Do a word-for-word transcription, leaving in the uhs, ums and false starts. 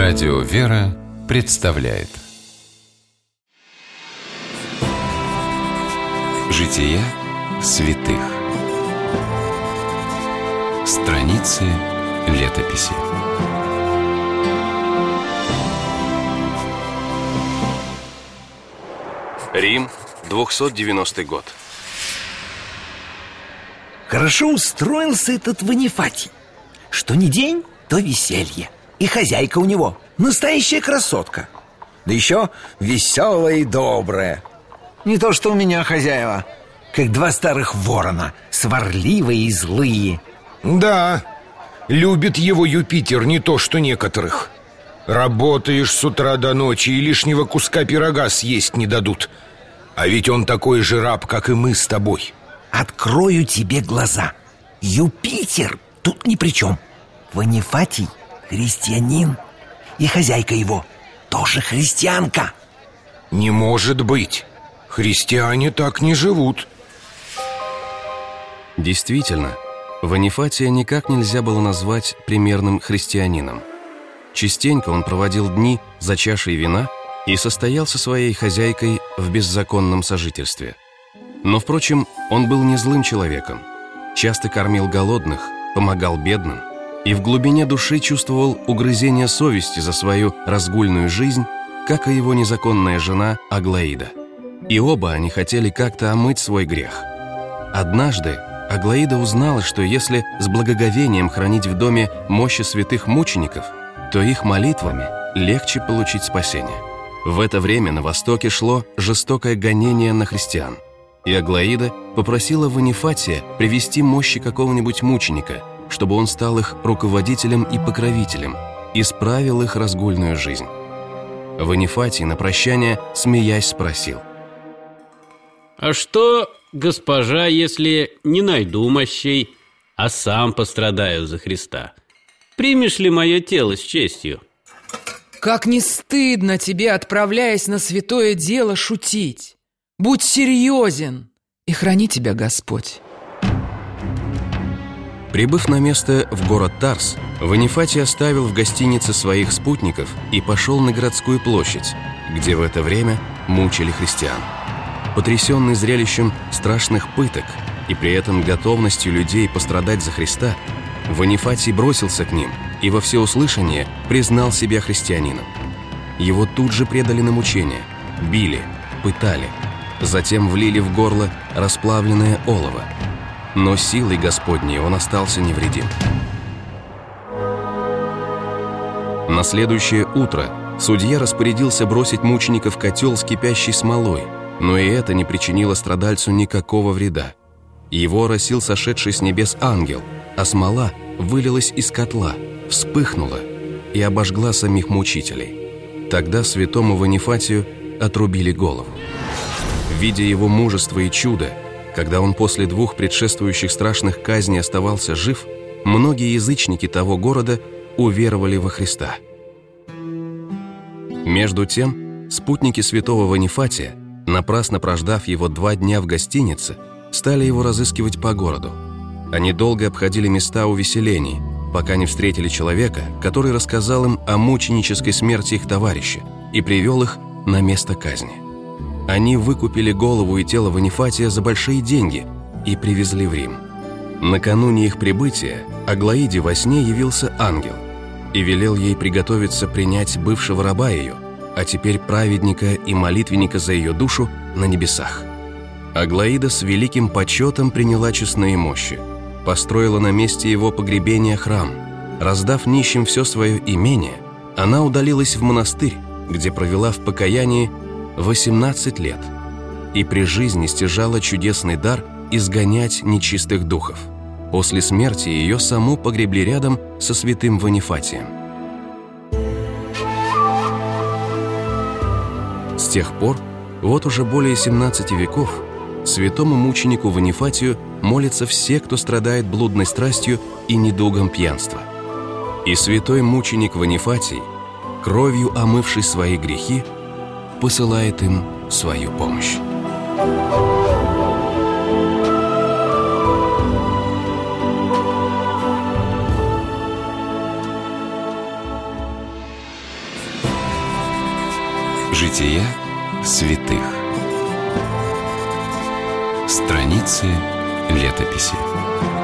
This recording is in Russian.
Радио «Вера» представляет Жития святых. Страницы летописи. Рим, двухсот девяностый год. Хорошо устроился этот Ванифатий. Что ни день, то веселье. И хозяйка у него настоящая красотка. Да еще веселая и добрая. Не то что у меня хозяева, как два старых ворона, сварливые и злые. Да, любит его Юпитер не то что некоторых. Работаешь с утра до ночи и лишнего куска пирога съесть не дадут. А ведь он такой же раб, как и мы с тобой. Открою тебе глаза. Юпитер тут ни при чем. Ванифатий христианин, и хозяйка его тоже христианка. Не может быть. Христиане так не живут. Действительно, Ванифатия никак нельзя было назвать примерным христианином. Частенько он проводил дни за чашей вина и состоял со своей хозяйкой в беззаконном сожительстве. Но, впрочем, он был не злым человеком, часто кормил голодных, помогал бедным и в глубине души чувствовал угрызение совести за свою разгульную жизнь, как и его незаконная жена Аглаида. И оба они хотели как-то омыть свой грех. Однажды Аглаида узнала, что если с благоговением хранить в доме мощи святых мучеников, то их молитвами легче получить спасение. В это время на Востоке шло жестокое гонение на христиан, и Аглаида попросила Ванифатия привести мощи какого-нибудь мученика, чтобы он стал их руководителем и покровителем, исправил их разгульную жизнь. Ванифатий на прощание, смеясь, спросил: «А что, госпожа, если не найду мощей, а сам пострадаю за Христа? Примешь ли мое тело с честью?» Как не стыдно тебе, отправляясь на святое дело, шутить! Будь серьезен, и храни тебя Господь. Прибыв на место в город Тарс, Ванифатий оставил в гостинице своих спутников и пошел на городскую площадь, где в это время мучили христиан. Потрясенный зрелищем страшных пыток и при этом готовностью людей пострадать за Христа, Ванифатий бросился к ним и во всеуслышание признал себя христианином. Его тут же предали на мучения, били, пытали, затем влили в горло расплавленное олово. Но силой Господней он остался невредим. На следующее утро судья распорядился бросить мученика в котел с кипящей смолой, но и это не причинило страдальцу никакого вреда. Его оросил сошедший с небес ангел, а смола вылилась из котла, вспыхнула и обожгла самих мучителей. Тогда святому Ванифатию отрубили голову. Видя его мужество и чудо, когда он после двух предшествующих страшных казней оставался жив, многие язычники того города уверовали во Христа. Между тем, спутники святого Ванифатия, напрасно прождав его два дня в гостинице, стали его разыскивать по городу. Они долго обходили места увеселений, пока не встретили человека, который рассказал им о мученической смерти их товарища и привел их на место казни. Они выкупили голову и тело Ванифатия за большие деньги и привезли в Рим. Накануне их прибытия Аглаиде во сне явился ангел и велел ей приготовиться принять бывшего раба ее, а теперь праведника и молитвенника за ее душу на небесах. Аглаида с великим почетом приняла честные мощи, построила на месте его погребения храм. Раздав нищим все свое имение, она удалилась в монастырь, где провела в покаянии восемнадцать лет и при жизни стяжала чудесный дар изгонять нечистых духов. После смерти ее саму погребли рядом со святым Ванифатием. С тех пор, вот уже более семнадцати веков, святому мученику Ванифатию молятся все, кто страдает блудной страстью и недугом пьянства. И святой мученик Ванифатий, кровью омывший свои грехи, посылает им свою помощь. Жития святых. Страницы летописи.